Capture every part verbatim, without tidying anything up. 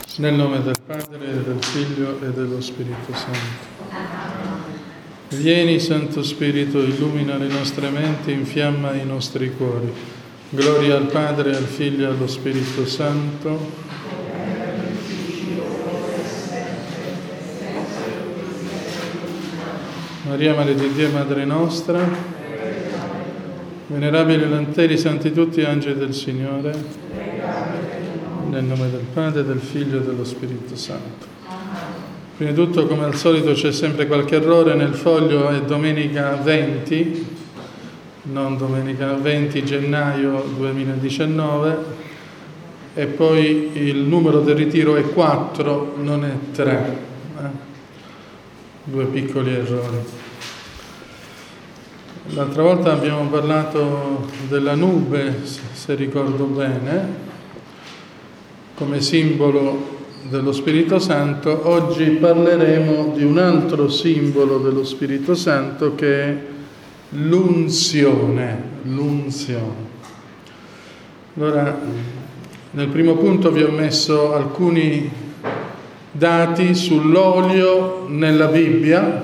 Nel nome del Padre, e del Figlio e dello Spirito Santo. Vieni, Santo Spirito, illumina le nostre menti, infiamma i nostri cuori. Gloria al Padre, al Figlio e allo Spirito Santo. Maria, Madre di Dio, Madre nostra, venerabili lanteri, santi tutti, angeli del Signore, nel nome del Padre, del Figlio e dello Spirito Santo. Prima di tutto, come al solito, c'è sempre qualche errore nel foglio, è domenica venti, non domenica venti gennaio duemiladiciannove, e poi il numero del ritiro è quattro, non è tre. Eh? Due piccoli errori. L'altra volta abbiamo parlato della nube, se ricordo bene, come simbolo dello Spirito Santo. Oggi parleremo di un altro simbolo dello Spirito Santo che è l'unzione. L'unzione. Allora, nel primo punto vi ho messo alcuni dati sull'olio nella Bibbia,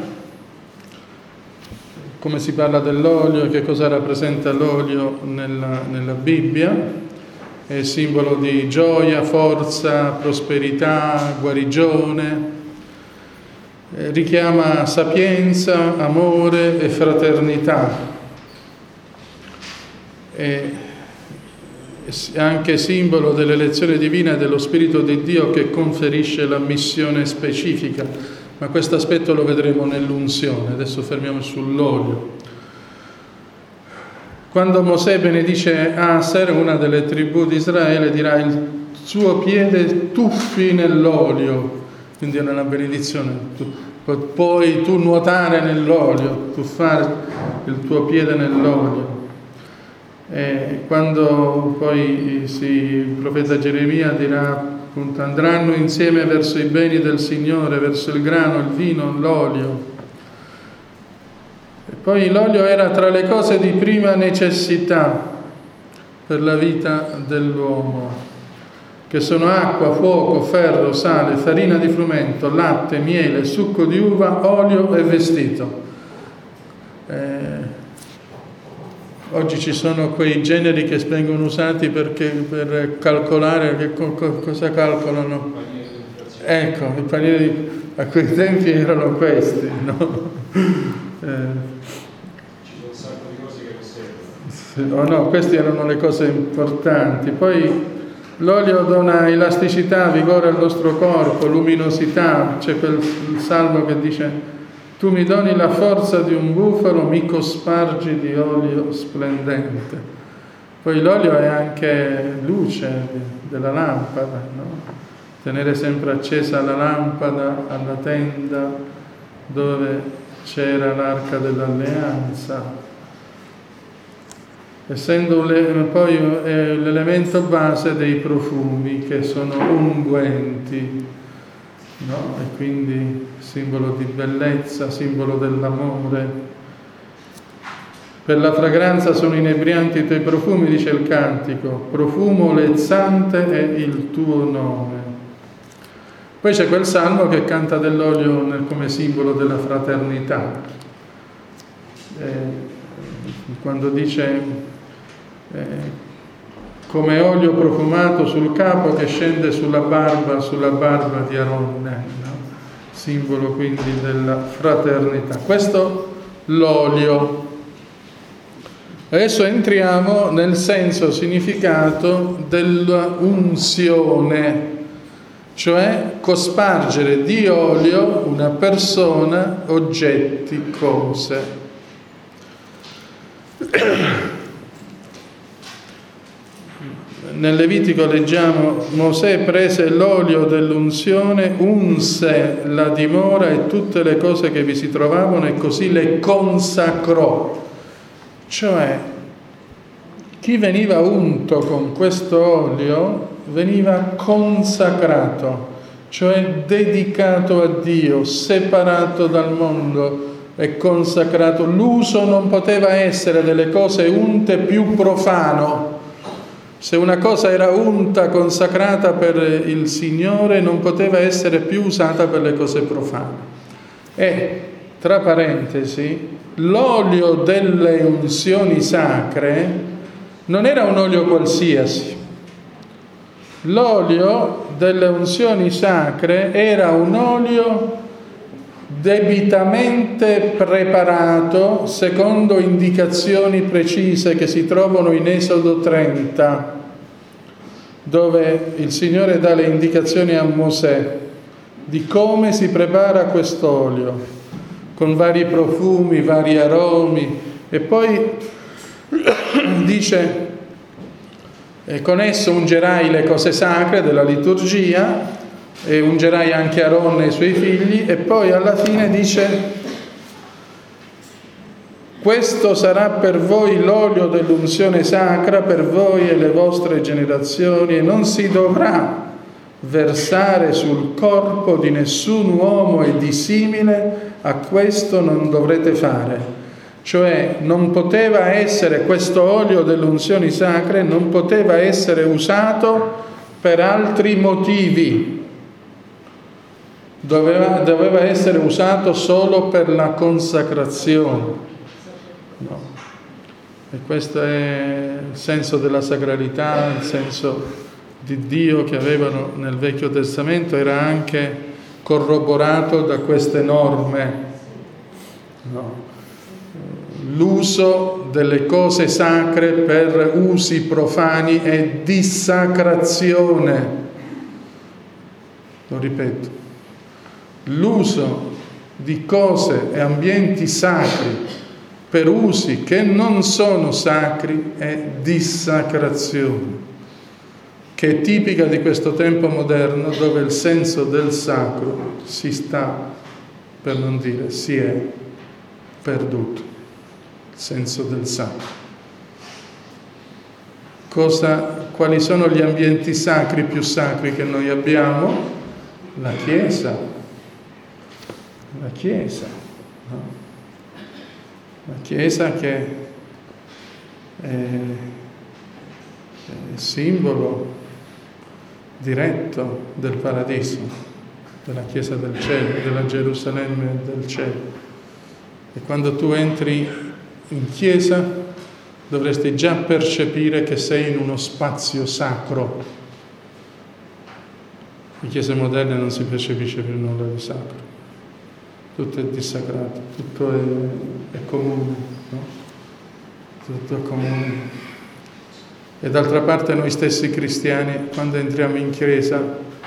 come si parla dell'olio e che cosa rappresenta l'olio nella, nella Bibbia. È simbolo di gioia, forza, prosperità, guarigione, eh, richiama sapienza, amore e fraternità. È anche simbolo dell'elezione divina e dello Spirito di Dio che conferisce la missione specifica, ma questo aspetto lo vedremo nell'unzione. Adesso fermiamo sull'olio. Quando Mosè benedice Aser, una delle tribù di Israele, dirà: il suo piede tuffi nell'olio, quindi è una benedizione. Tu, puoi tu nuotare nell'olio, tuffare il tuo piede nell'olio. E quando poi sì, il profeta Geremia dirà, appunto, andranno insieme verso i beni del Signore, verso il grano, il vino, l'olio. Poi l'olio era tra le cose di prima necessità per la vita dell'uomo, che sono acqua, fuoco, ferro, sale, farina di frumento, latte, miele, succo di uva, olio e vestito. Eh, oggi ci sono quei generi che vengono usati perché, per calcolare, che co- co- cosa calcolano? Ecco, i panieri a quei tempi erano questi, no? Eh, Oh no, queste erano le cose importanti. Poi l'olio dona elasticità, vigore al nostro corpo, luminosità. C'è quel salmo che dice: tu mi doni la forza di un bufalo, mi cospargi di olio splendente. Poi l'olio è anche luce della lampada, no? Tenere sempre accesa la lampada alla tenda dove c'era l'arca dell'alleanza. Essendo poi è l'elemento base dei profumi, che sono unguenti, no? E quindi simbolo di bellezza, simbolo dell'amore. Per la fragranza sono inebrianti i tuoi profumi, dice il cantico, profumo lezzante è il tuo nome. Poi c'è quel salmo che canta dell'olio nel, come simbolo della fraternità, eh, quando dice Eh, come olio profumato sul capo che scende sulla barba, sulla barba di Aronne, no? Simbolo quindi della fraternità. Questo l'olio. Adesso entriamo nel senso significato dell'unzione, cioè cospargere di olio una persona, oggetti, cose. Nel Levitico leggiamo: Mosè prese l'olio dell'unzione, unse la dimora e tutte le cose che vi si trovavano e così le consacrò. Cioè, chi veniva unto con questo olio veniva consacrato, cioè dedicato a Dio, separato dal mondo e consacrato. L'uso non poteva essere delle cose unte più profano, Se una cosa era unta, consacrata per il Signore, non poteva essere più usata per le cose profane. E, tra parentesi, l'olio delle unzioni sacre non era un olio qualsiasi. L'olio delle unzioni sacre era un olio debitamente preparato secondo indicazioni precise che si trovano in Esodo trenta, dove il Signore dà le indicazioni a Mosè di come si prepara quest'olio, con vari profumi, vari aromi, e poi dice: e con esso ungerai le cose sacre della liturgia, e ungerai anche Aaronne e i suoi figli, e poi alla fine dice: questo sarà per voi l'olio dell'unzione sacra, per voi e le vostre generazioni, e non si dovrà versare sul corpo di nessun uomo, e di simile a questo non dovrete fare. Cioè non poteva essere, questo olio delle unzioni sacre non poteva essere usato per altri motivi. Doveva, doveva essere usato solo per la consacrazione. No. E questo è il senso della sacralità, il senso di Dio che avevano nel Vecchio Testamento, era anche corroborato da queste norme. No. L'uso delle cose sacre per usi profani è dissacrazione. Lo ripeto. L'uso di cose e ambienti sacri per usi che non sono sacri è dissacrazione, che è tipica di questo tempo moderno, dove il senso del sacro si sta, per non dire si è, perduto. Il senso del sacro. Cosa, quali sono gli ambienti sacri più sacri che noi abbiamo? La Chiesa. La Chiesa. No? La Chiesa che è, è simbolo diretto del paradiso, della Chiesa del cielo, della Gerusalemme del cielo. E quando tu entri in chiesa dovresti già percepire che sei in uno spazio sacro. In chiese moderne non si percepisce più nulla di sacro, tutto è dissacrato, tutto è, è comune, no? Tutto è comune. E d'altra parte noi stessi cristiani, quando entriamo in chiesa,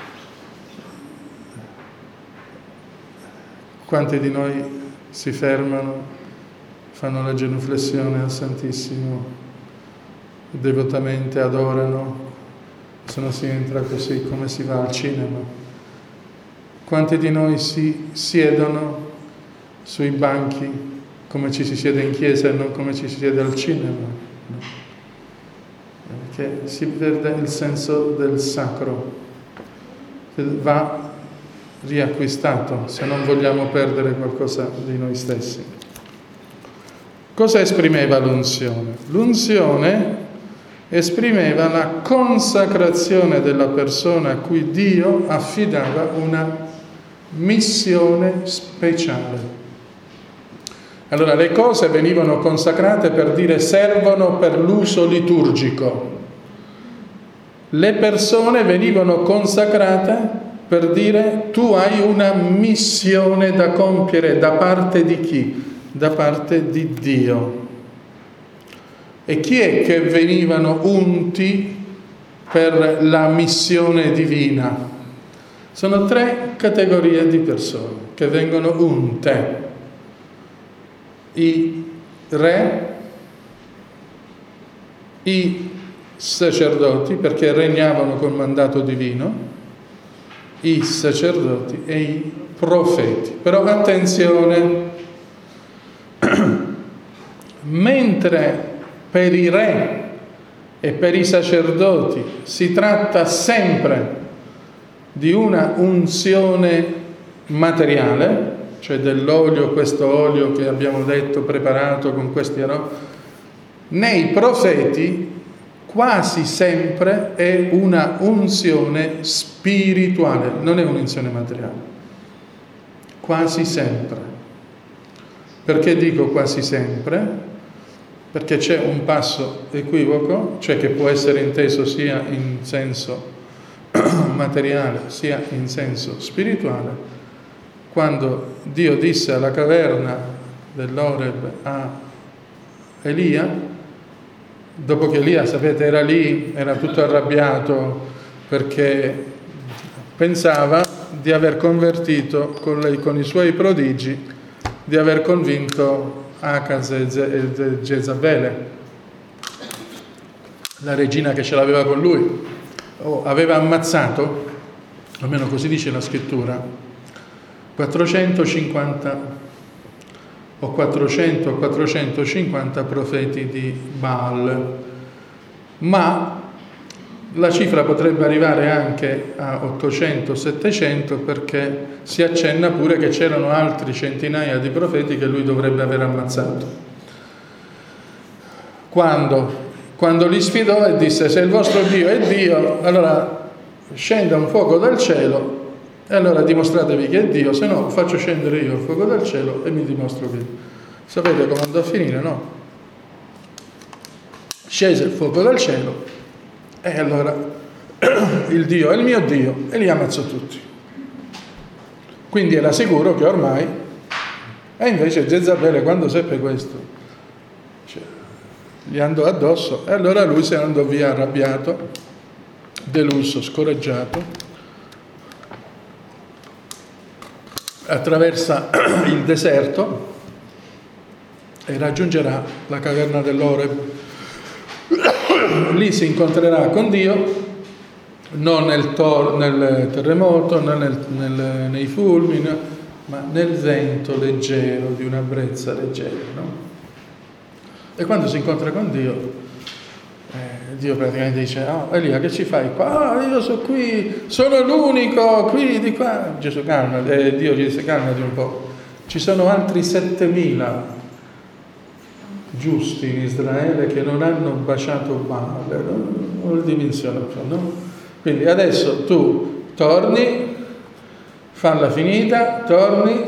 quanti di noi si fermano, fanno la genuflessione al Santissimo, devotamente adorano, se no si entra così come si va al cinema. Quanti di noi si siedono sui banchi come ci si siede in chiesa e non come ci si siede al cinema? No. Perché si perde il senso del sacro, che va riacquistato se non vogliamo perdere qualcosa di noi stessi. Cosa esprimeva l'unzione? L'unzione esprimeva la consacrazione della persona a cui Dio affidava una missione speciale. Allora, le cose venivano consacrate per dire servono per l'uso liturgico. Le persone venivano consacrate per dire tu hai una missione da compiere da parte di chi? Da parte di Dio. E chi è che venivano unti per la missione divina? Sono tre categorie di persone che vengono unte: i re, i sacerdoti, perché regnavano col mandato divino, i sacerdoti e i profeti. Però attenzione, mentre per i re e per i sacerdoti si tratta sempre di una unzione materiale, cioè dell'olio, questo olio che abbiamo detto preparato con questi aromi, nei profeti quasi sempre è una unzione spirituale, non è un'unzione materiale. Quasi sempre. Perché dico quasi sempre? Perché c'è un passo equivoco, cioè che può essere inteso sia in senso materiale sia in senso spirituale, quando Dio disse alla caverna dell'Oreb a Elia, dopo che Elia, sapete, era lì, era tutto arrabbiato perché pensava di aver convertito con, le, con i suoi prodigi, di aver convinto Acaz e Jezabele, la regina che ce l'aveva con lui, o aveva ammazzato, almeno così dice la scrittura, quattrocentocinquanta o quattrocento o quattrocentocinquanta profeti di Baal, ma la cifra potrebbe arrivare anche a ottocento settecento, perché si accenna pure che c'erano altri centinaia di profeti che lui dovrebbe aver ammazzato. Quando? Quando li sfidò e disse: se il vostro Dio è Dio, allora scenda un fuoco dal cielo e allora dimostratevi che è Dio, se no faccio scendere io il fuoco dal cielo e mi dimostro che. Sapete come andò a finire, no? Scese il fuoco dal cielo e allora il Dio è il mio Dio e li ammazzò tutti. Quindi era sicuro che ormai, e invece Jezabele, quando seppe questo, cioè, gli andò addosso e allora lui se ne andò via arrabbiato, deluso, scoraggiato, attraversa il deserto e raggiungerà la caverna dell'Oreb. Lì si incontrerà con Dio, non nel, tor- nel terremoto, non nel, nel, nei fulmini, ma nel vento leggero, di una brezza leggera, no? E quando si incontra con Dio, eh, Dio praticamente dice: oh, Elia, che ci fai qua? Ah, io sono qui, sono l'unico qui di qua. Gesù calma, eh, Dio gli dice: calmati un po', ci sono altri settemila giusti in Israele che non hanno baciato Baal, no? Non dimensione, no? Quindi adesso tu torni, falla finita, torni,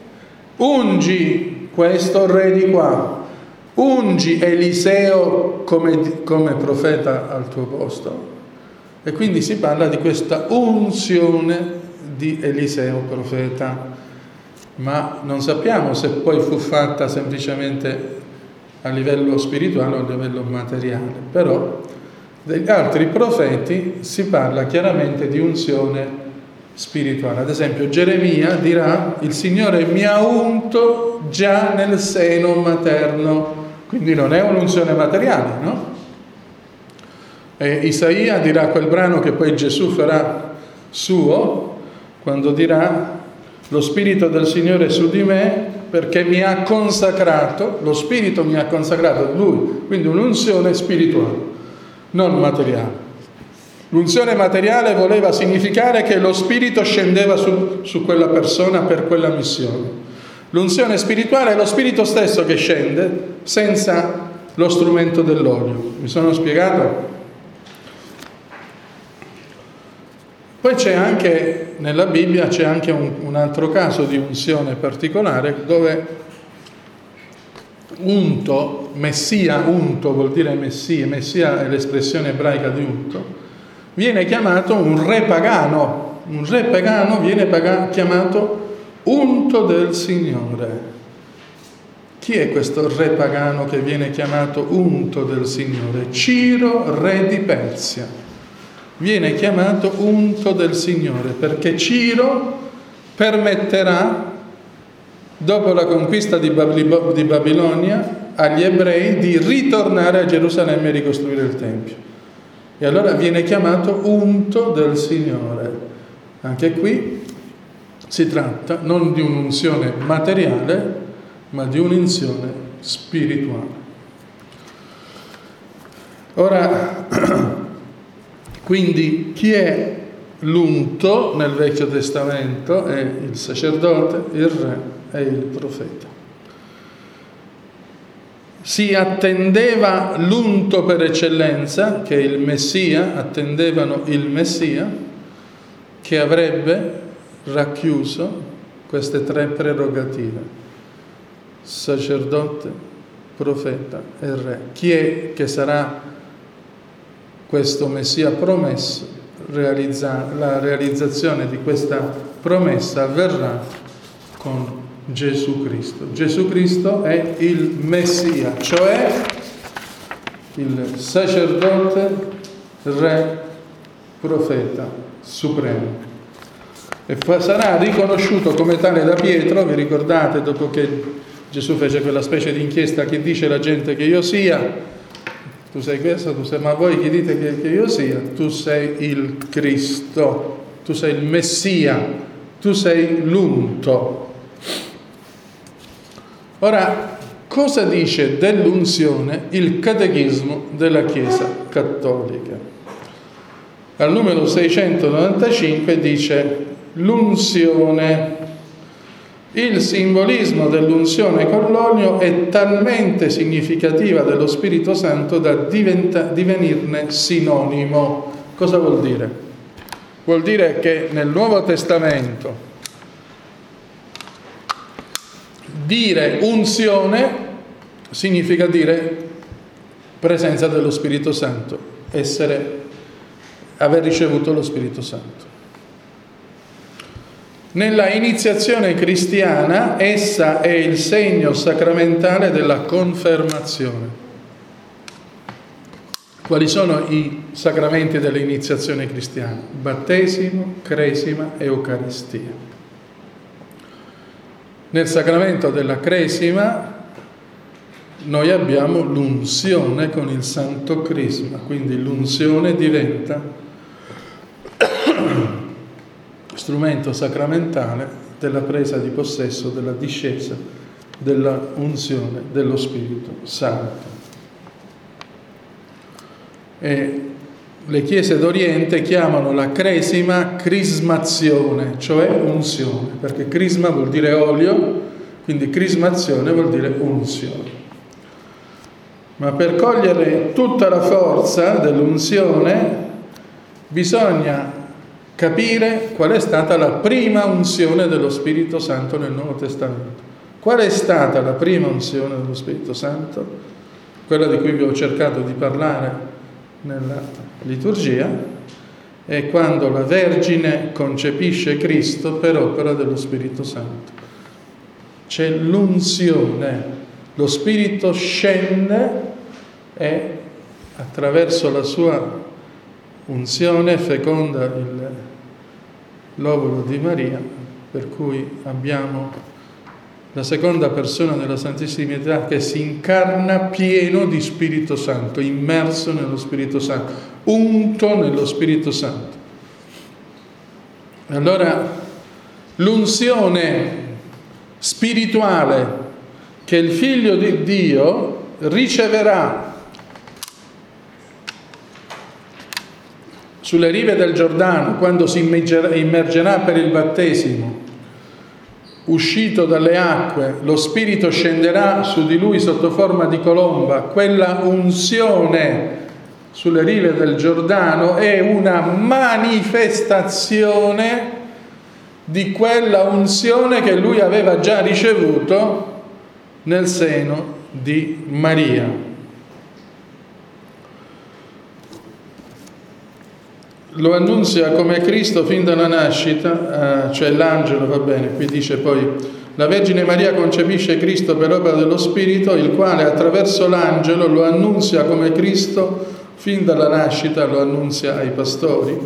ungi questo re di qua, ungi Eliseo come, come profeta al tuo posto. E quindi si parla di questa unzione di Eliseo profeta, ma non sappiamo se poi fu fatta semplicemente a livello spirituale o a livello materiale. Però degli altri profeti si parla chiaramente di unzione spirituale. Ad esempio Geremia dirà: il Signore mi ha unto già nel seno materno, quindi non è un'unzione materiale, no? E Isaia dirà quel brano che poi Gesù farà suo, quando dirà: lo Spirito del Signore è su di me perché mi ha consacrato, lo Spirito mi ha consacrato, lui, quindi un'unzione spirituale, non materiale. L'unzione materiale voleva significare che lo Spirito scendeva su, su quella persona per quella missione. L'unzione spirituale è lo Spirito stesso che scende senza lo strumento dell'olio. Mi sono spiegato? Poi c'è anche, nella Bibbia c'è anche un, un altro caso di unzione particolare dove unto, messia, unto vuol dire messia, messia è l'espressione ebraica di unto, viene chiamato un re pagano, un re pagano viene paga- chiamato unto del Signore. Chi è questo re pagano che viene chiamato unto del Signore? Ciro, re di Persia. Viene chiamato unto del Signore perché Ciro permetterà, dopo la conquista di, Babli- di Babilonia, agli ebrei di ritornare a Gerusalemme e ricostruire il Tempio. E allora viene chiamato unto del Signore. Anche qui si tratta non di un'unzione materiale, ma di un'unzione spirituale. Ora, quindi chi è l'unto nel Vecchio Testamento? È il sacerdote, il re e il profeta. si attendeva l'unto per eccellenza, che è il Messia, attendevano il Messia, che avrebbe racchiuso queste tre prerogative: sacerdote, profeta e re. Chi è che sarà questo Messia promesso? Realizza, la realizzazione di questa promessa avverrà con Gesù Cristo. Gesù Cristo è il Messia, cioè il sacerdote, re, profeta supremo. E sarà riconosciuto come tale da Pietro. Vi ricordate, dopo che Gesù fece quella specie di inchiesta: chi dice la gente che io sia? Tu sei questo, tu sei, ma voi chi dite che, che io sia? Tu sei il Cristo, tu sei il Messia, tu sei l'unto. Ora, cosa dice dell'unzione il Catechismo della Chiesa Cattolica? Al numero seicentonovantacinque dice: l'unzione. Il simbolismo dell'unzione con l'olio è talmente significativa dello Spirito Santo da diventa, divenirne sinonimo. Cosa vuol dire? Vuol dire che nel Nuovo Testamento dire unzione significa dire presenza dello Spirito Santo, essere, aver ricevuto lo Spirito Santo. Nella iniziazione cristiana essa è il segno sacramentale della confermazione. Quali sono i sacramenti dell'iniziazione cristiana? Battesimo, cresima, Eucaristia. Nel sacramento della cresima noi abbiamo l'unzione con il Santo Crisma, quindi l'unzione diventa strumento sacramentale della presa di possesso, della discesa, della unzione dello Spirito Santo. E le chiese d'Oriente chiamano la cresima crismazione, cioè unzione, perché crisma vuol dire olio, quindi crismazione vuol dire unzione. Ma per cogliere tutta la forza dell'unzione bisogna capire qual è stata la prima unzione dello Spirito Santo nel Nuovo Testamento. Qual è stata la prima unzione dello Spirito Santo? Quella di cui vi ho cercato di parlare nella liturgia, è quando la Vergine concepisce Cristo per opera dello Spirito Santo. C'è l'unzione, lo Spirito scende e attraverso la sua unzione feconda il, l'ovulo di Maria, per cui abbiamo la seconda persona della Santissima Trinità che si incarna pieno di Spirito Santo, immerso nello Spirito Santo, unto nello Spirito Santo. Allora, l'unzione spirituale che il Figlio di Dio riceverà sulle rive del Giordano, quando si immergerà per il battesimo, uscito dalle acque, lo Spirito scenderà su di lui sotto forma di colomba. Quella unzione sulle rive del Giordano è una manifestazione di quella unzione che lui aveva già ricevuto nel seno di Maria. Lo annunzia come Cristo fin dalla nascita, eh, cioè l'angelo, va bene, qui dice poi: la Vergine Maria concepisce Cristo per opera dello Spirito, il quale attraverso l'angelo lo annunzia come Cristo fin dalla nascita, lo annunzia ai pastori.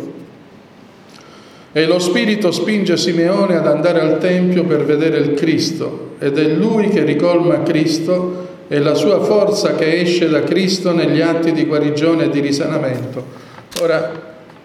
E lo Spirito spinge Simeone ad andare al Tempio per vedere il Cristo, ed è lui che ricolma Cristo e la sua forza che esce da Cristo negli atti di guarigione e di risanamento. Ora,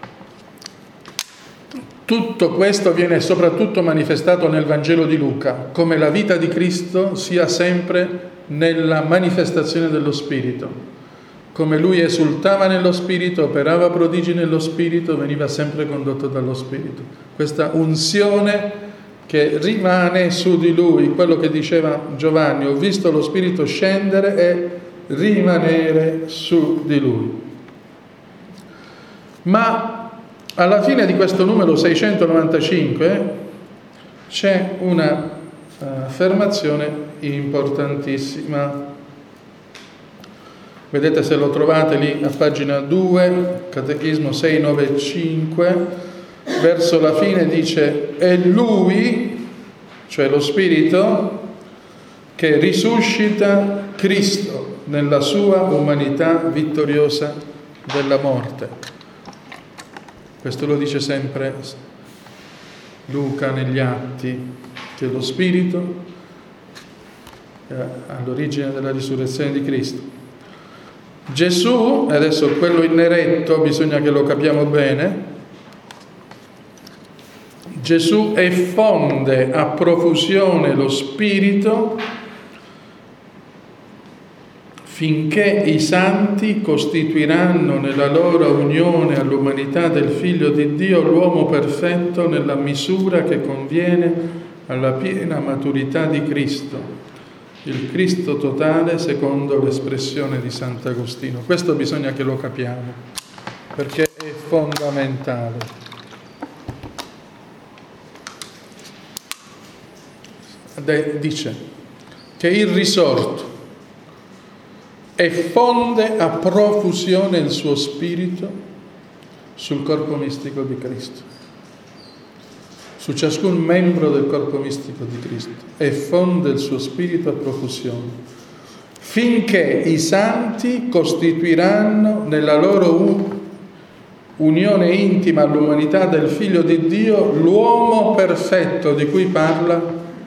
tutto questo viene soprattutto manifestato nel Vangelo di Luca, come la vita di Cristo sia sempre nella manifestazione dello Spirito, come lui esultava nello Spirito, operava prodigi nello Spirito, veniva sempre condotto dallo Spirito. Questa unzione che rimane su di lui, quello che diceva Giovanni: ho visto lo Spirito scendere e rimanere su di Lui. Ma alla fine di questo numero seicentonovantacinque c'è una affermazione importantissima. Vedete, se lo trovate lì a pagina due, Catechismo seicentonovantacinque, verso la fine dice: è Lui, cioè lo Spirito, che risuscita Cristo nella sua umanità vittoriosa della morte. Questo lo dice sempre Luca negli Atti, che lo Spirito è all'origine della risurrezione di Cristo. Gesù, e adesso quello ineretto bisogna che lo capiamo bene, Gesù effonde a profusione lo Spirito finché i santi costituiranno nella loro unione all'umanità del Figlio di Dio l'uomo perfetto nella misura che conviene alla piena maturità di Cristo, il Cristo totale secondo l'espressione di Sant'Agostino. Questo bisogna che lo capiamo, perché è fondamentale. Dice che il risorto effonde a profusione il suo spirito sul corpo mistico di Cristo, su ciascun membro del corpo mistico di Cristo, effonde il suo spirito a profusione, finché i santi costituiranno nella loro unione intima all'umanità del Figlio di Dio l'uomo perfetto di cui parla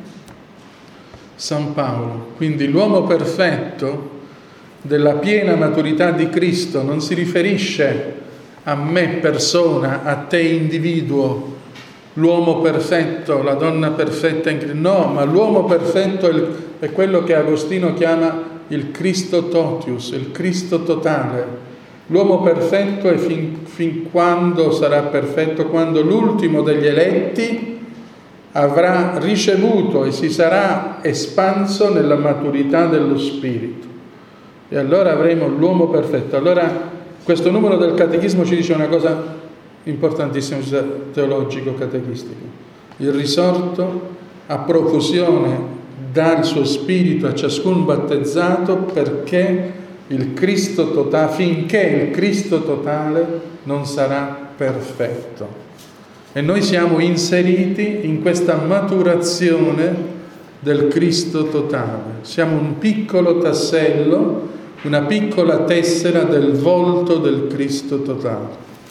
San Paolo. Quindi l'uomo perfetto della piena maturità di Cristo non si riferisce a me persona, a te individuo, l'uomo perfetto, la donna perfetta in Cristo. No, ma l'uomo perfetto è, il, è quello che Agostino chiama il Cristo totius, il Cristo totale. L'uomo perfetto è fin, fin quando sarà perfetto, quando l'ultimo degli eletti avrà ricevuto e si sarà espanso nella maturità dello Spirito. E allora avremo l'uomo perfetto. Allora questo numero del Catechismo ci dice una cosa importantissima, teologico catechistico. Il risorto a profusione dà il suo spirito a ciascun battezzato perché il Cristo totale, finché il Cristo totale non sarà perfetto. E noi siamo inseriti in questa maturazione del Cristo totale. Siamo un piccolo tassello, una piccola tessera del volto del Cristo totale.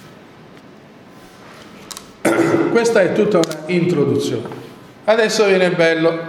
Questa è tutta una introduzione. Adesso viene bello.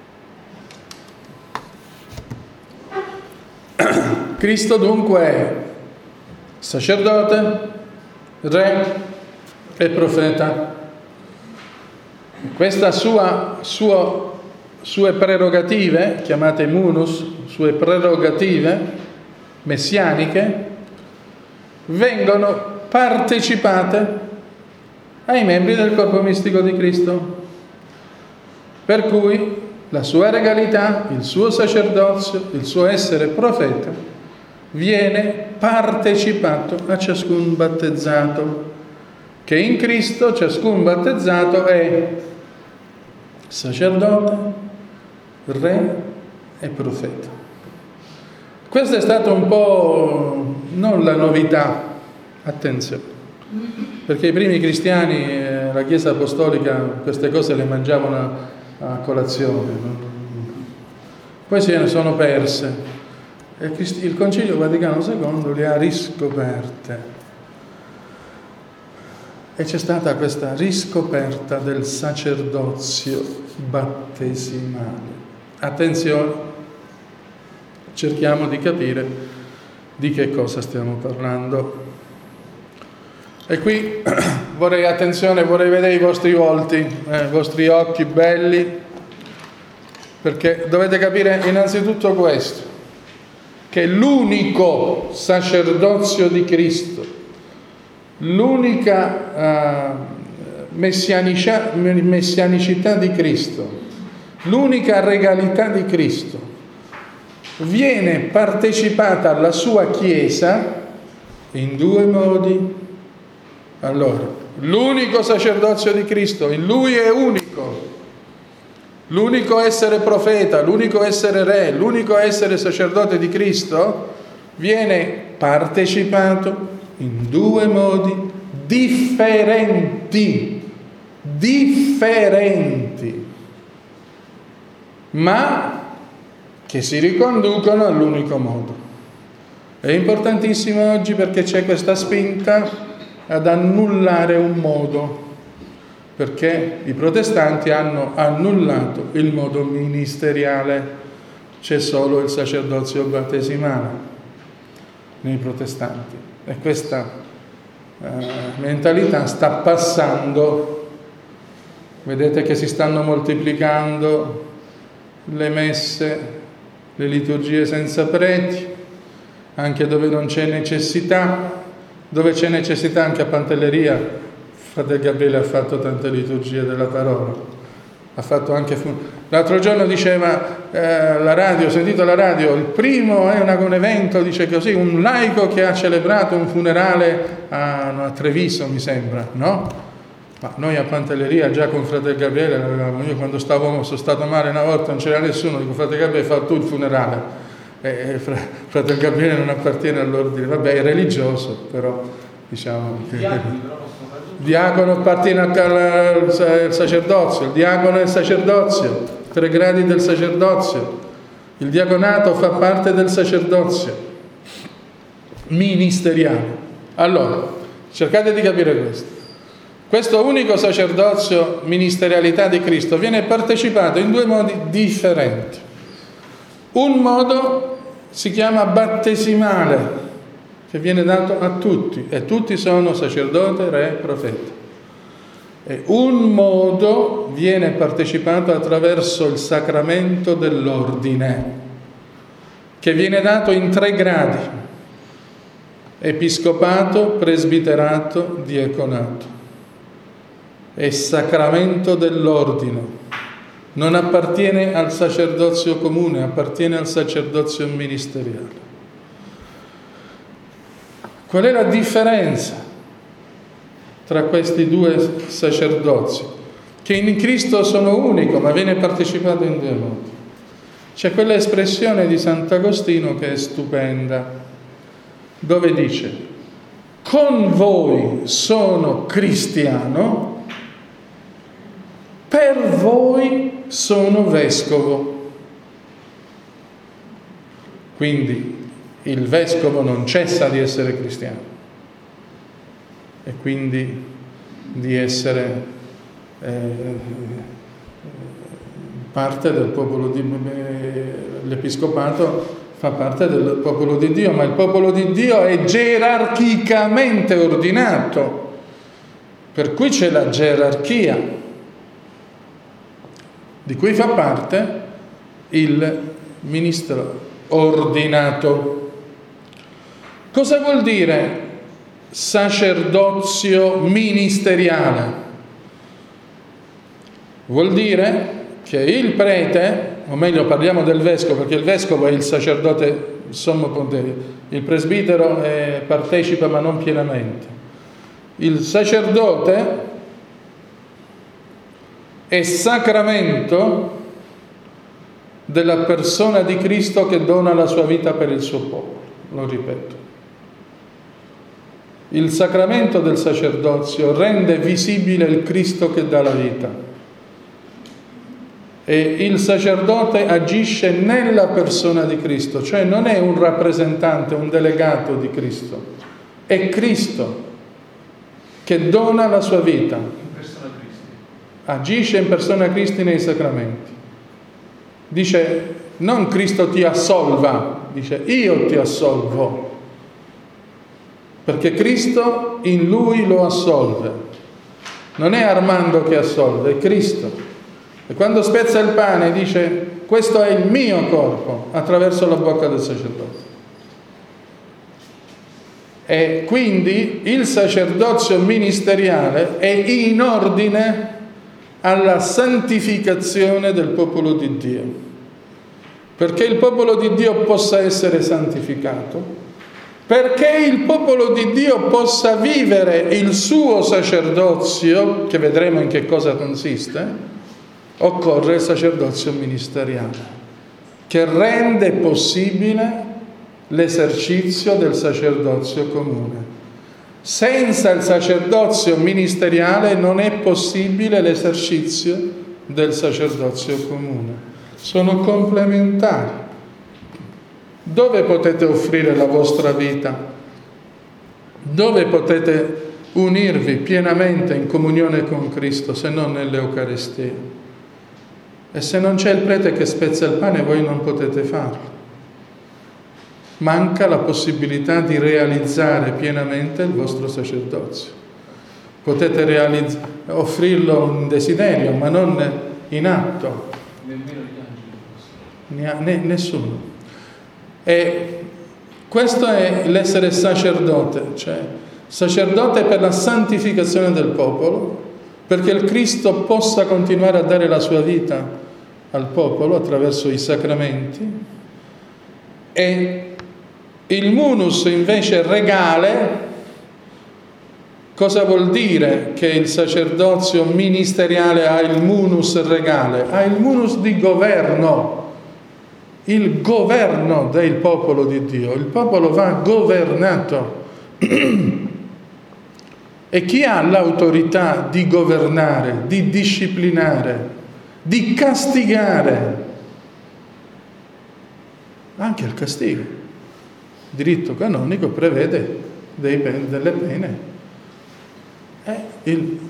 Cristo dunque è sacerdote, re e profeta. Questa sua, sua, sue prerogative, chiamate munus, sue prerogative messianiche, vengono partecipate ai membri del corpo mistico di Cristo. Per cui la sua regalità, il suo sacerdozio, il suo essere profeta viene partecipato a ciascun battezzato, che in Cristo ciascun battezzato è sacerdote, re e profeta. Questa è stata un po' non la novità, attenzione, perché i primi cristiani, eh, la Chiesa Apostolica, queste cose le mangiavano a, a colazione, poi se ne sono perse. E il Concilio Vaticano secondo le ha riscoperte. E c'è stata questa riscoperta del sacerdozio battesimale. Attenzione, cerchiamo di capire di che cosa stiamo parlando. E qui vorrei, attenzione, vorrei vedere i vostri volti, eh, i vostri occhi belli, perché dovete capire innanzitutto questo, che l'unico sacerdozio di Cristo, l'unica uh, messianica, messianicità di Cristo, l'unica regalità di Cristo viene partecipata alla sua Chiesa in due modi. Allora, l'unico sacerdozio di Cristo, in Lui è unico. L'unico essere profeta, l'unico essere re, l'unico essere sacerdote di Cristo viene partecipato in due modi differenti, differenti, ma che si riconducono all'unico modo. È importantissimo oggi perché c'è questa spinta ad annullare un modo, perché i protestanti hanno annullato il modo ministeriale, c'è solo il sacerdozio battesimale nei protestanti e questa eh, mentalità sta passando. Vedete che si stanno moltiplicando le messe, le liturgie senza preti, anche dove non c'è necessità, dove c'è necessità anche a Pantelleria. Frate Gabriele ha fatto tante liturgie della parola, ha fatto anche fun- l'altro giorno diceva eh, la radio, ho sentito la radio, il primo è una, un evento, dice così, un laico che ha celebrato un funerale a, a Treviso, mi sembra, no? Ma noi a Pantelleria già con Frate Gabriele l'avevamo. Io quando stavo, sono stato male una volta, non c'era nessuno, dico Frate Gabriele fa tu il funerale, e, e Frate Gabriele non appartiene all'ordine, vabbè è religioso, però diciamo che il diacono appartiene al sacerdozio, il diacono è il sacerdozio, tre gradi del sacerdozio, il diaconato fa parte del sacerdozio ministeriale. Allora, cercate di capire questo. Questo unico sacerdozio ministerialità di Cristo viene partecipato in due modi differenti. Un modo si chiama battesimale, che viene dato a tutti, e tutti sono sacerdote, re, profeta. E un modo viene partecipato attraverso il sacramento dell'ordine, che viene dato in tre gradi: episcopato, presbiterato, diaconato. È sacramento dell'ordine, non appartiene al sacerdozio comune, appartiene al sacerdozio ministeriale. Qual è la differenza tra questi due sacerdozi? Che in Cristo sono unico, ma viene partecipato in due modi. C'è quella espressione di Sant'Agostino che è stupenda, dove dice: con voi sono cristiano, per voi sono vescovo. Quindi il vescovo non cessa di essere cristiano e quindi di essere eh, parte del popolo di l'episcopato fa parte del popolo di Dio, ma il popolo di Dio è gerarchicamente ordinato, per cui c'è la gerarchia di cui fa parte il ministro ordinato. Cosa vuol dire sacerdozio ministeriale? Vuol dire che il prete, o meglio parliamo del vescovo, perché il vescovo è il sacerdote sommo pontefice, il presbitero è, partecipa ma non pienamente. Il sacerdote è sacramento della persona di Cristo che dona la sua vita per il suo popolo. Lo ripeto. Il sacramento del sacerdozio rende visibile il Cristo che dà la vita e il sacerdote agisce nella persona di Cristo, cioè non è un rappresentante, un delegato di Cristo, è Cristo che dona la sua vita, in persona Cristi. Agisce in persona Cristi nei sacramenti. Dice non Cristo ti assolva, dice io ti assolvo. Perché Cristo in lui lo assolve. Non è Armando che assolve, è Cristo. E quando spezza il pane dice questo è il mio corpo attraverso la bocca del sacerdote. E quindi il sacerdozio ministeriale è in ordine alla santificazione del popolo di Dio. perché il popolo di Dio possa essere santificato, perché il popolo di Dio possa vivere il suo sacerdozio, che vedremo in che cosa consiste, occorre il sacerdozio ministeriale, che rende possibile l'esercizio del sacerdozio comune. Senza il sacerdozio ministeriale non è possibile l'esercizio del sacerdozio comune. Sono complementari. Dove potete offrire la vostra vita? Dove potete unirvi pienamente in comunione con Cristo se non nell'Eucaristia? E se non c'è il prete che spezza il pane, voi non potete farlo. Manca la possibilità di realizzare pienamente il vostro sacerdozio. Potete realizz- offrirlo in desiderio, ma non in atto. Nemmeno gli angeli. Ne, nessuno. E questo è l'essere sacerdote, cioè sacerdote per la santificazione del popolo, perché il Cristo possa continuare a dare la sua vita al popolo attraverso i sacramenti. E il munus invece regale, cosa vuol dire che il sacerdozio ministeriale ha il munus regale? Ha il munus di governo, il governo del popolo di Dio. Il popolo va governato. E chi ha l'autorità di governare, di disciplinare, di castigare? Anche il castigo. Il diritto canonico prevede dei pen, delle pene. È il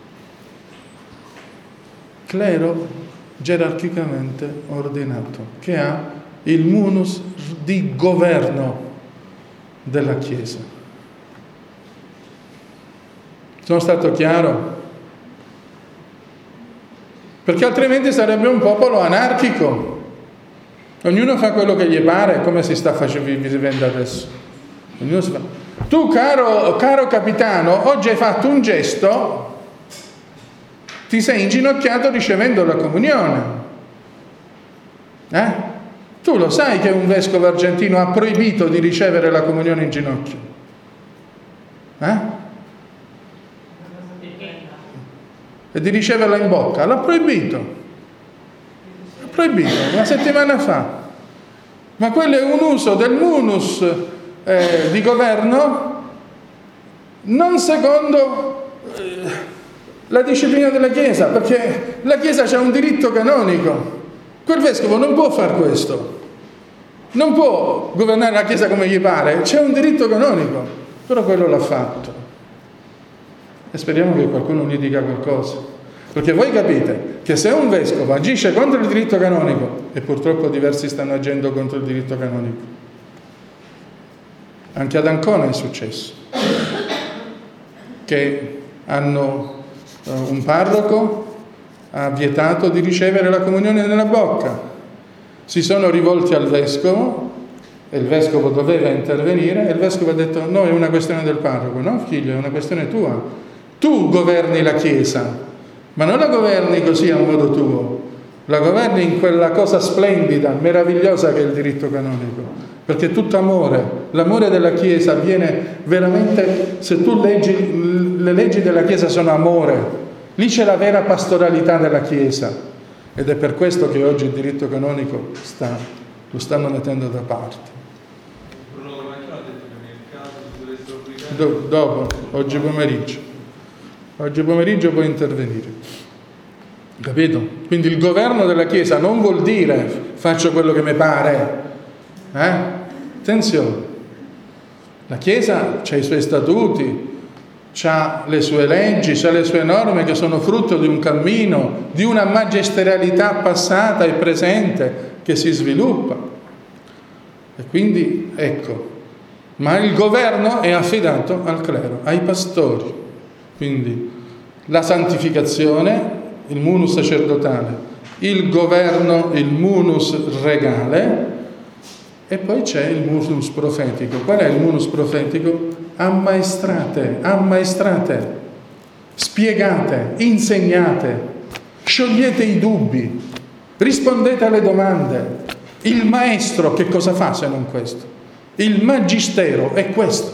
clero gerarchicamente ordinato, che ha il munus di governo della Chiesa. Sono stato chiaro? Perché altrimenti sarebbe un popolo anarchico. Ognuno fa quello che gli pare, come si sta facendo, vivendo adesso. Ognuno si fa. Tu, caro, caro capitano, oggi hai fatto un gesto, ti sei inginocchiato ricevendo la comunione. Eh? Tu lo sai che un vescovo argentino ha proibito di ricevere la comunione in ginocchio? Eh? E di riceverla in bocca? L'ha proibito. Proibito una settimana fa, ma quello è un uso del munus eh, di governo non secondo eh, la disciplina della Chiesa, perché la Chiesa c'ha un diritto canonico. Quel vescovo non può far questo, non può governare la Chiesa come gli pare, c'è un diritto canonico, però quello l'ha fatto e speriamo che qualcuno gli dica qualcosa. Perché voi capite che se un vescovo agisce contro il diritto canonico, e purtroppo diversi stanno agendo contro il diritto canonico, anche ad Ancona è successo, che hanno un parroco ha vietato di ricevere la comunione nella bocca, si sono rivolti al vescovo e il vescovo doveva intervenire e il vescovo ha detto: no, è una questione del parroco. No, figlio, è una questione tua, tu governi la Chiesa, ma non la governi così a modo tuo, la governi in quella cosa splendida, meravigliosa che è il diritto canonico, perché è tutto amore. L'amore della Chiesa viene veramente, se tu leggi, le leggi della Chiesa sono amore, lì c'è la vera pastoralità della Chiesa, ed è per questo che oggi il diritto canonico sta, lo stanno mettendo da parte. Bruno Guarmacchino ha detto che nel caso si dovesse obbligare... Do, dopo, oggi pomeriggio. Oggi pomeriggio puoi intervenire. Capito? Quindi il governo della Chiesa non vuol dire faccio quello che mi pare. Eh? Attenzione. La Chiesa ha i suoi statuti, ha le sue leggi, ha le sue norme che sono frutto di un cammino, di una magisterialità passata e presente che si sviluppa. E quindi, ecco, ma il governo è affidato al clero, ai pastori. Quindi la santificazione, il munus sacerdotale, il governo, il munus regale, e poi c'è il munus profetico. Qual è il munus profetico? Ammaestrate, ammaestrate, spiegate, insegnate, sciogliete i dubbi, rispondete alle domande, Il maestro che cosa fa se non questo? Il magistero è questo.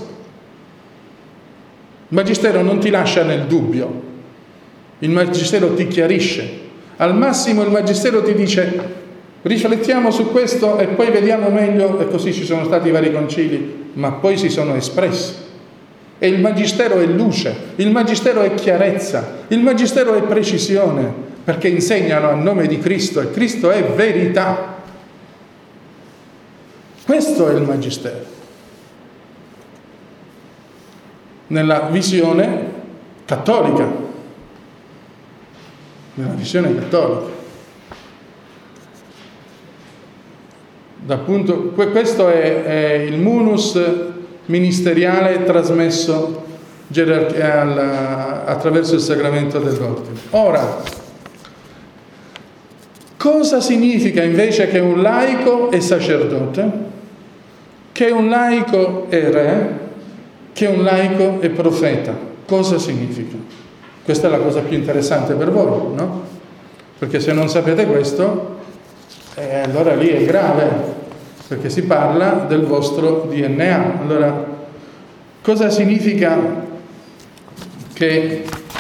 Il magistero non ti lascia nel dubbio, il magistero ti chiarisce. Al massimo il magistero ti dice: riflettiamo su questo e poi vediamo meglio, e così ci sono stati vari concili, ma poi si sono espressi. E il magistero è luce, il magistero è chiarezza, il magistero è precisione, perché insegnano a nome di Cristo e Cristo è verità. Questo è il magistero. Nella visione cattolica, nella visione cattolica. D'appunto, questo è, è il munus ministeriale trasmesso attraverso il sacramento dell'ordine. Ora, cosa significa invece che un laico è sacerdote, che un laico è re, che un laico è profeta? Cosa significa? Questa è la cosa più interessante per voi, no? Perché se non sapete questo, eh, allora lì è grave, perché si parla del vostro D N A. Allora, cosa significa che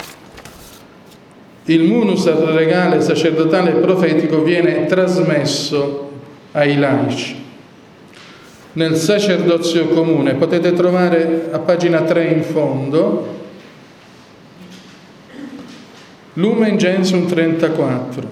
il munus regale sacerdotale e profetico viene trasmesso ai laici? Nel sacerdozio comune, potete trovare a pagina tre in fondo, Lumen Gentium trentaquattro.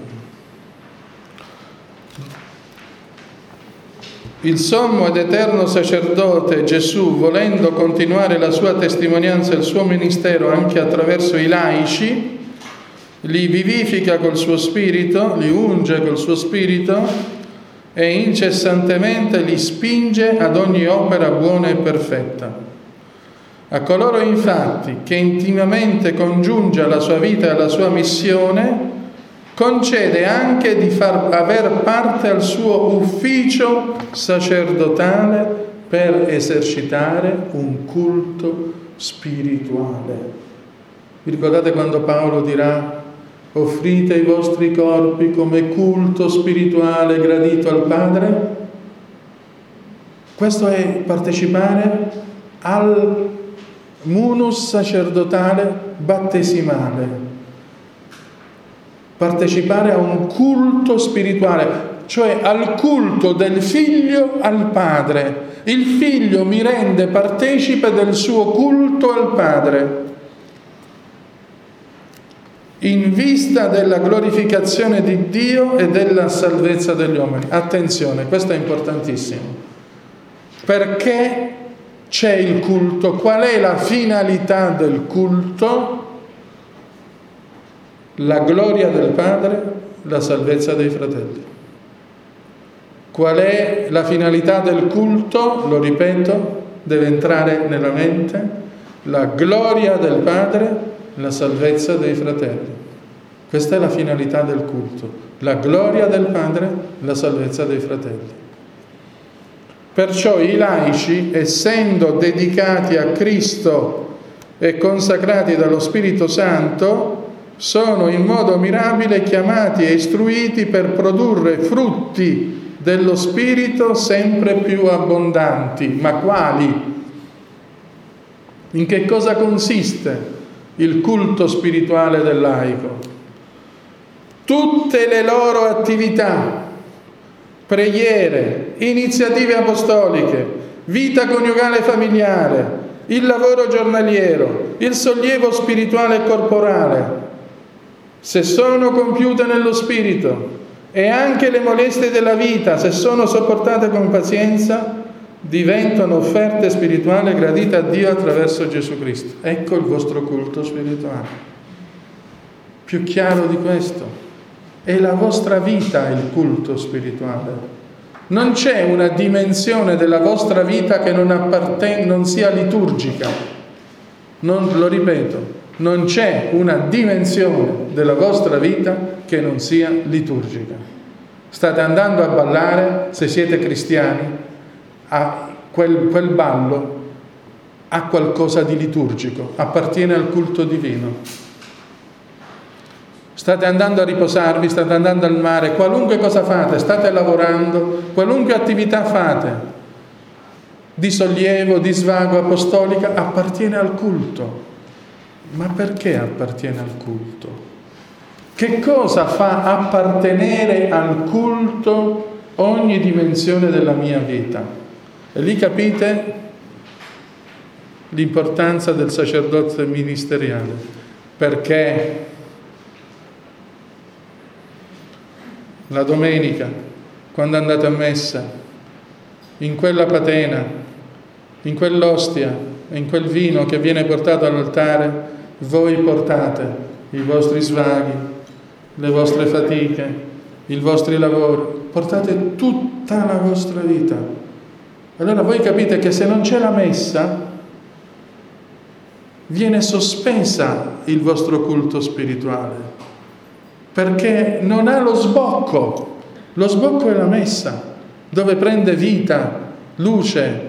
Il sommo ed eterno sacerdote Gesù, volendo continuare la sua testimonianza e il suo ministero anche attraverso i laici, li vivifica col suo spirito, li unge col suo spirito e incessantemente li spinge ad ogni opera buona e perfetta. A coloro infatti che intimamente congiunge alla sua vita e alla sua missione, concede anche di far aver parte al suo ufficio sacerdotale per esercitare un culto spirituale. Vi ricordate quando Paolo dirà: offrite i vostri corpi come culto spirituale gradito al Padre? Questo è partecipare al munus sacerdotale battesimale, partecipare a un culto spirituale, cioè al culto del figlio al Padre. Il figlio mi rende partecipe del suo culto al Padre, in vista della glorificazione di Dio e della salvezza degli uomini. Attenzione, questo è importantissimo. Perché c'è il culto? Qual è la finalità del culto? La gloria del Padre, la salvezza dei fratelli. Qual è la finalità del culto? Lo ripeto, deve entrare nella mente: la gloria del Padre, la salvezza dei fratelli. Questa è la finalità del culto: la gloria del Padre, la salvezza dei fratelli. Perciò i laici, essendo dedicati a Cristo e consacrati dallo Spirito Santo, sono in modo mirabile chiamati e istruiti per produrre frutti dello Spirito sempre più abbondanti. Ma quali? In che cosa consiste il culto spirituale del laico? Tutte le loro attività, preghiere, iniziative apostoliche, vita coniugale e familiare, il lavoro giornaliero, il sollievo spirituale e corporale, se sono compiute nello Spirito, e anche le molestie della vita, se sono sopportate con pazienza, diventano offerte spirituali gradite a Dio attraverso Gesù Cristo. Ecco il vostro culto spirituale. Più chiaro di questo? È la vostra vita il culto spirituale. Non c'è una dimensione della vostra vita che non appartenga, non sia liturgica. Non, lo ripeto, non c'è una dimensione della vostra vita che non sia liturgica. State andando a ballare, se siete cristiani, a quel, quel ballo ha qualcosa di liturgico, appartiene al culto divino. state andando a riposarvi, state andando al mare, qualunque cosa fate, state lavorando, qualunque attività fate, di sollievo, di svago, apostolica, appartiene al culto. Ma perché appartiene al culto? Che cosa fa appartenere al culto ogni dimensione della mia vita? E lì capite l'importanza del sacerdozio ministeriale, perché la domenica, quando andate a messa, in quella patena, in quell'ostia, in quel vino che viene portato all'altare, voi portate i vostri svaghi, le vostre fatiche, i vostri lavori, portate tutta la vostra vita. Allora voi capite che se non c'è la messa, viene sospesa il vostro culto spirituale, perché non ha lo sbocco. Lo sbocco è la messa, dove prende vita, luce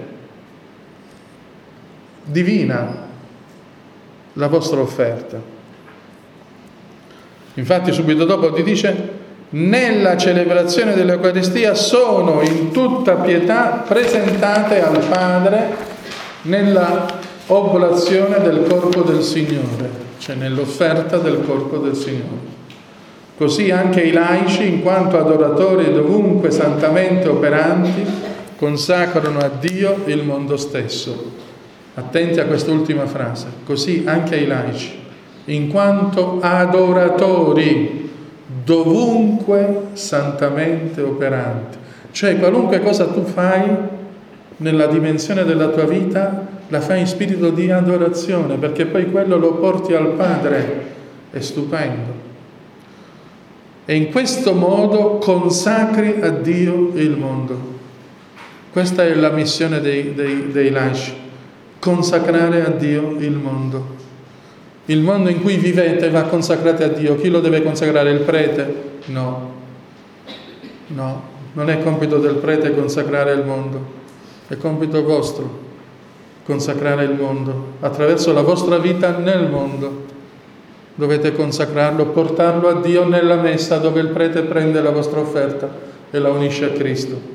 divina la vostra offerta. Infatti subito dopo ti dice: nella celebrazione dell'Eucaristia sono in tutta pietà presentate al Padre nella oblazione del corpo del Signore, cioè nell'offerta del corpo del Signore. Così anche i laici, in quanto adoratori dovunque santamente operanti, consacrano a Dio il mondo stesso. Attenti a quest'ultima frase. Così anche i laici, in quanto adoratori dovunque santamente operanti. Cioè qualunque cosa tu fai nella dimensione della tua vita, la fai in spirito di adorazione, perché poi quello lo porti al Padre. È stupendo. E in questo modo consacri a Dio il mondo. Questa è la missione dei, dei, dei laici. Consacrare a Dio il mondo. Il mondo in cui vivete va consacrato a Dio. Chi lo deve consacrare? Il prete? No. No, non è compito del prete consacrare il mondo. È compito vostro consacrare il mondo. Attraverso la vostra vita nel mondo dovete consacrarlo, portarlo a Dio nella messa, dove il prete prende la vostra offerta e la unisce a Cristo.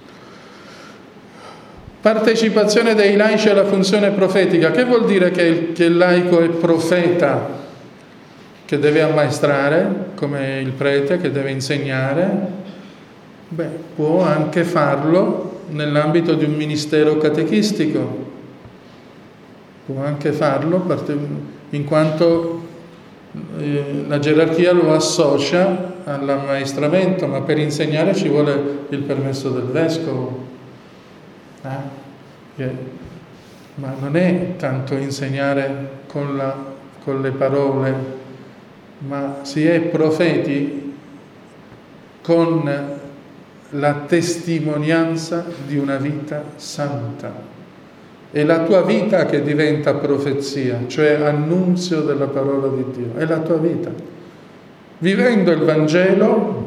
Partecipazione dei laici alla funzione profetica. Che vuol dire che il, che il laico è profeta, che deve ammaestrare, come il prete, che deve insegnare? Beh, può anche farlo nell'ambito di un ministero catechistico. Può anche farlo in quanto eh, la gerarchia lo associa all'ammaestramento, ma per insegnare ci vuole il permesso del vescovo. Eh? Che, ma non è tanto insegnare con, la, con le parole, ma si è profeti con la testimonianza di una vita santa. È la tua vita che diventa profezia, cioè annunzio della parola di Dio. È la tua vita. Vivendo il Vangelo,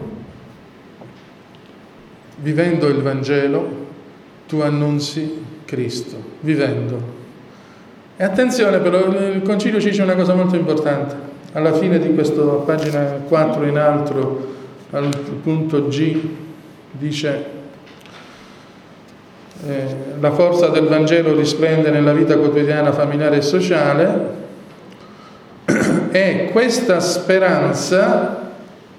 vivendo il Vangelo, tu annunzi Cristo, vivendo. E attenzione però, il Concilio ci dice una cosa molto importante. Alla fine di questo, pagina quattro in alto, al punto G, dice eh, la forza del Vangelo risplende nella vita quotidiana, familiare e sociale, e questa speranza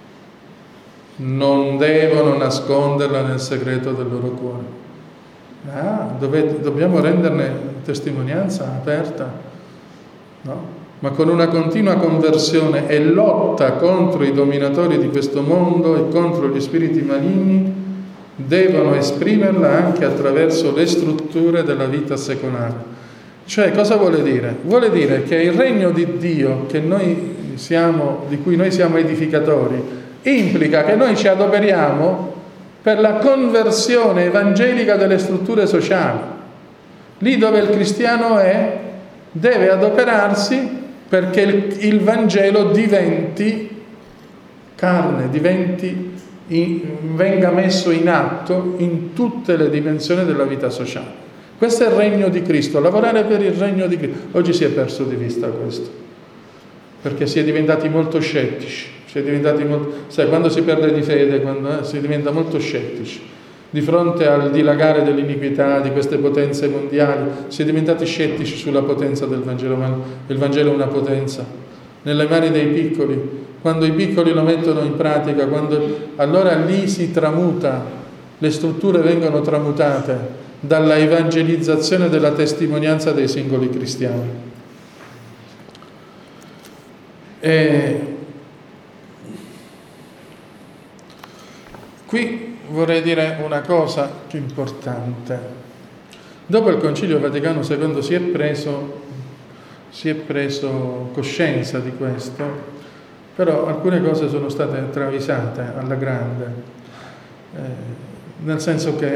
non devono nasconderla nel segreto del loro cuore. Ah, dovete, dobbiamo renderne testimonianza aperta, no? Ma con una continua conversione e lotta contro i dominatori di questo mondo e contro gli spiriti maligni, devono esprimerla anche attraverso le strutture della vita secolare. Cioè, cosa vuole dire? Vuole dire che il regno di Dio che noi siamo, di cui noi siamo edificatori, implica che noi ci adoperiamo per la conversione evangelica delle strutture sociali. Lì dove il cristiano è, deve adoperarsi perché il, il Vangelo diventi carne, diventi, in, venga messo in atto in tutte le dimensioni della vita sociale. Questo è il regno di Cristo, lavorare per il regno di Cristo. Oggi si è perso di vista questo, perché si è diventati molto scettici. Si è diventati molto, sai, quando si perde di fede, quando eh, si diventa molto scettici. Di fronte al dilagare dell'iniquità, di queste potenze mondiali, si è diventati scettici sulla potenza del Vangelo, ma il Vangelo è una potenza. Nelle mani dei piccoli, quando i piccoli lo mettono in pratica, quando, allora lì si tramuta, le strutture vengono tramutate dalla evangelizzazione della testimonianza dei singoli cristiani. E qui vorrei dire una cosa più importante. Dopo il Concilio Vaticano secondo si è preso, si è preso coscienza di questo, però alcune cose sono state travisate alla grande, eh, nel senso che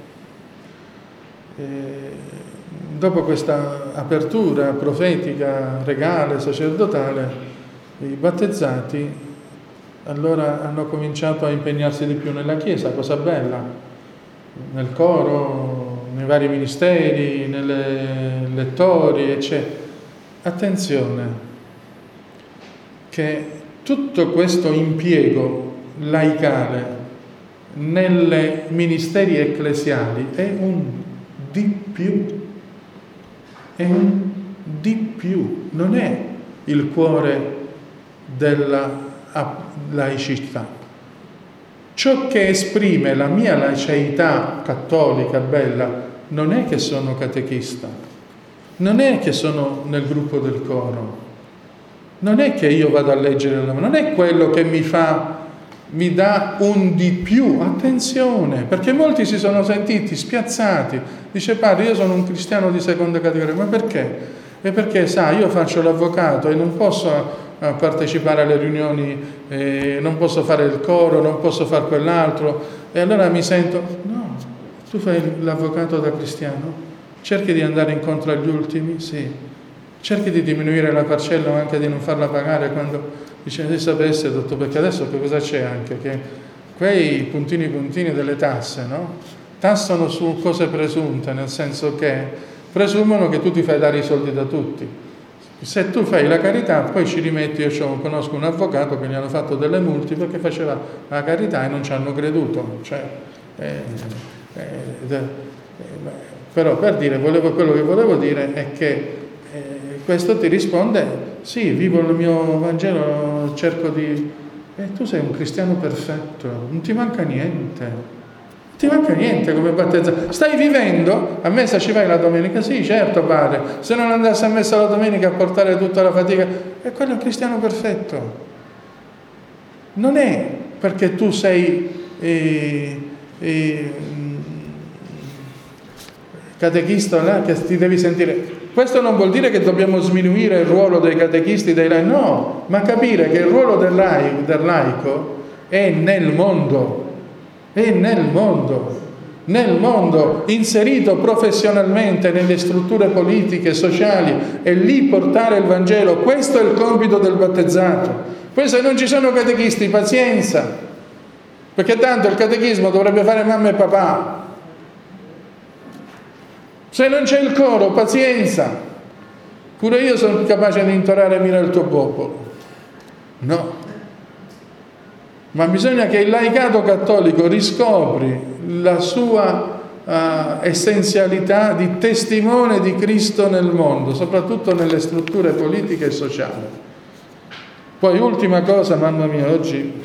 eh, dopo questa apertura profetica, regale, sacerdotale, i battezzati allora hanno cominciato a impegnarsi di più nella Chiesa, cosa bella, nel coro, nei vari ministeri, nelle lettori, eccetera. Attenzione, che tutto questo impiego laicale nelle ministeri ecclesiali è un di più, è un di più, non è il cuore della laicità. Ciò che esprime la mia laicità cattolica bella non è che sono catechista, non è che sono nel gruppo del coro, non è che io vado a leggere la non è quello che mi fa, mi dà un di più. Attenzione, perché molti si sono sentiti spiazzati. Dice: padre, io sono un cristiano di seconda categoria. Ma perché? È perché, sa, io faccio l'avvocato e non posso a partecipare alle riunioni, eh, non posso fare il coro, non posso fare quell'altro, e allora mi sento, no, tu fai l'avvocato da cristiano, cerchi di andare incontro agli ultimi, sì, cerchi di diminuire la parcella o anche di non farla pagare quando dice, se sapesse, dottor, perché adesso che cosa c'è anche? Che quei puntini puntini delle tasse, no? Tassano su cose presunte, nel senso che presumono che tu ti fai dare i soldi da tutti. Se tu fai la carità, poi ci rimetti, io conosco un avvocato che gli hanno fatto delle multe perché faceva la carità e non ci hanno creduto. Cioè, eh, eh, eh, però per dire, volevo, quello che volevo dire è che eh, questo ti risponde, sì, vivo il mio Vangelo, cerco di... Eh, tu sei un cristiano perfetto, non ti manca niente. Ti manca niente come battezzato. Stai vivendo? A messa ci vai la domenica? Sì, certo, padre. Se non andassi a messa la domenica a portare tutta la fatica, e quello è un cristiano perfetto. Non è perché tu sei eh, eh, catechista là, che ti devi sentire. Questo non vuol dire che dobbiamo sminuire il ruolo dei catechisti, dei laici, no, ma capire che il ruolo del laico, del laico è nel mondo. È nel mondo, nel mondo, inserito professionalmente nelle strutture politiche, sociali, e lì portare il Vangelo. Questo è il compito del battezzato. Poi se non ci sono catechisti, pazienza, perché tanto il catechismo dovrebbe fare mamma e papà. Se non c'è il coro, pazienza, pure io sono capace di intonare mira il tuo popolo. No. Ma bisogna che il laicato cattolico riscopri la sua uh, essenzialità di testimone di Cristo nel mondo, soprattutto nelle strutture politiche e sociali. Poi ultima cosa, mamma mia, oggi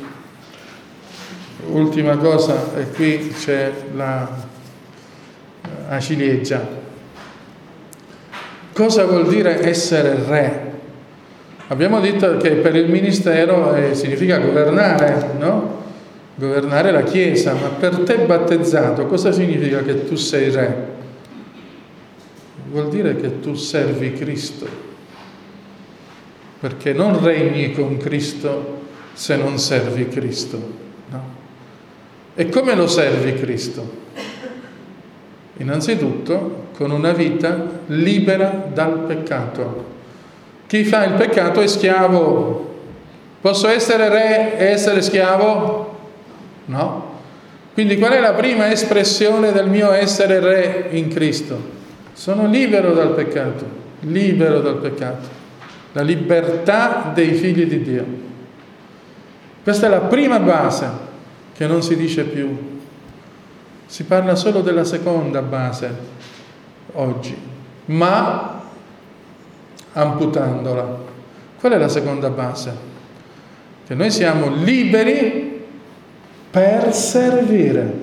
ultima cosa, e qui c'è la, la ciliegia. Cosa vuol dire essere re? Abbiamo detto che per il ministero eh, significa governare, no? Governare la Chiesa, ma per te battezzato cosa significa che tu sei re? Vuol dire che tu servi Cristo, perché non regni con Cristo se non servi Cristo, no? E come lo servi Cristo? Innanzitutto con una vita libera dal peccato. Chi fa il peccato è schiavo. Posso essere re e essere schiavo? No. Quindi qual è la prima espressione del mio essere re in Cristo? Sono libero dal peccato, libero dal peccato. La libertà dei figli di Dio. Questa è la prima base che non si dice più. Si parla solo della seconda base oggi, ma amputandola. Qual è la seconda base? Che noi siamo liberi per servire.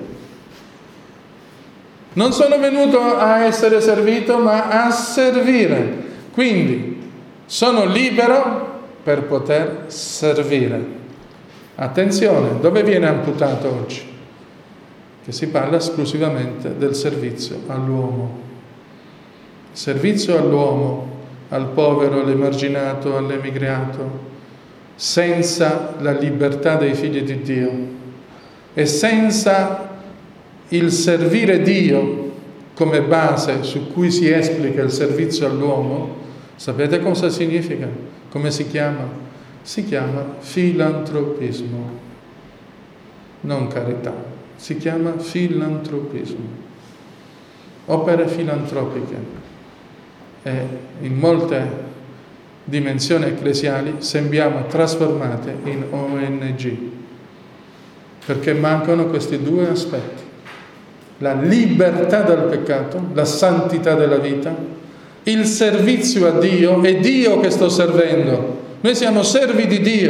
Non sono venuto a essere servito, ma a servire. Quindi sono libero per poter servire. Attenzione, dove viene amputato oggi? Che si parla esclusivamente del servizio all'uomo. Servizio all'uomo, al povero, all'emarginato, all'emigrato, senza la libertà dei figli di Dio e senza il servire Dio come base su cui si esplica il servizio all'uomo. Sapete cosa significa? Come si chiama? Si chiama filantropismo, non carità, si chiama filantropismo, opere filantropiche. E in molte dimensioni ecclesiali sembriamo trasformate in O N G, perché mancano questi due aspetti: la libertà dal peccato, la santità della vita, il servizio a Dio. È Dio che sto servendo. Noi siamo servi di Dio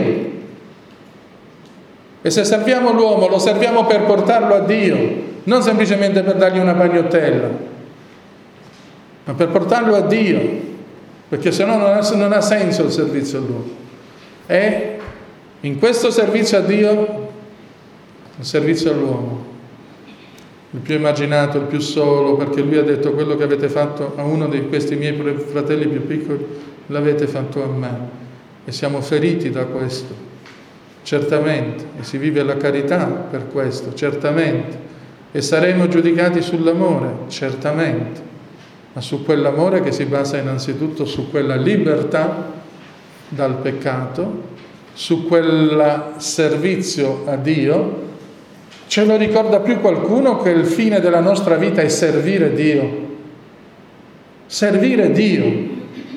e se serviamo l'uomo lo serviamo per portarlo a Dio, non semplicemente per dargli una pagnottella, ma per portarlo a Dio, perché se no non ha, non ha senso il servizio all'uomo. E in questo servizio a Dio, il servizio all'uomo, il più emarginato, il più solo, perché lui ha detto: quello che avete fatto a uno di questi miei fratelli più piccoli l'avete fatto a me. E siamo feriti da questo, certamente, e si vive la carità per questo, certamente, e saremo giudicati sull'amore, certamente, ma su quell'amore che si basa innanzitutto su quella libertà dal peccato, su quel servizio a Dio. Ce lo ricorda più qualcuno che il fine della nostra vita è servire Dio? Servire Dio.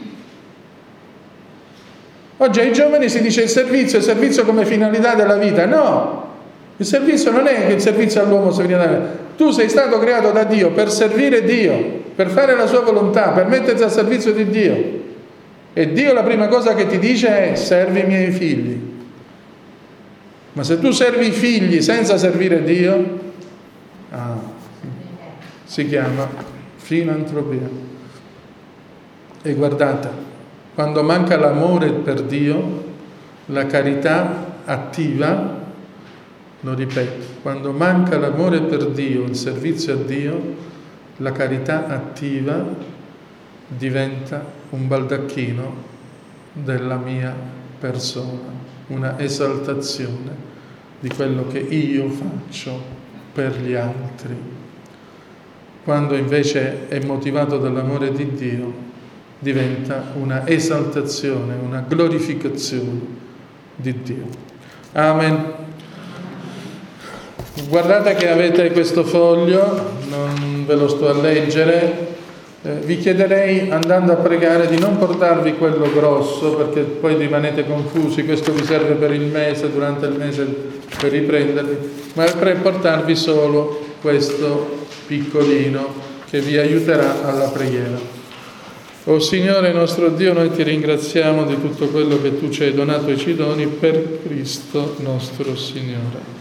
Oggi ai giovani si dice il servizio, il servizio come finalità della vita. No, il servizio non è il servizio all'uomo. Tu sei stato creato da Dio per servire Dio, per fare la sua volontà, per metterti al servizio di Dio. E Dio la prima cosa che ti dice è: servi i miei figli. Ma se tu servi i figli senza servire Dio, ah, si chiama filantropia. E guardate, quando manca l'amore per Dio, la carità attiva, lo ripeto, quando manca l'amore per Dio, il servizio a Dio, la carità attiva diventa un baldacchino della mia persona, una esaltazione di quello che io faccio per gli altri. Quando invece è motivato dall'amore di Dio, diventa una esaltazione, una glorificazione di Dio. Amen. Guardate che avete questo foglio, non ve lo sto a leggere. Eh, vi chiederei, andando a pregare, di non portarvi quello grosso, perché poi rimanete confusi. Questo vi serve per il mese, durante il mese per riprendervi, ma per portarvi solo questo piccolino che vi aiuterà alla preghiera. O Signore nostro Dio, noi ti ringraziamo di tutto quello che tu ci hai donato e ci doni per Cristo nostro Signore.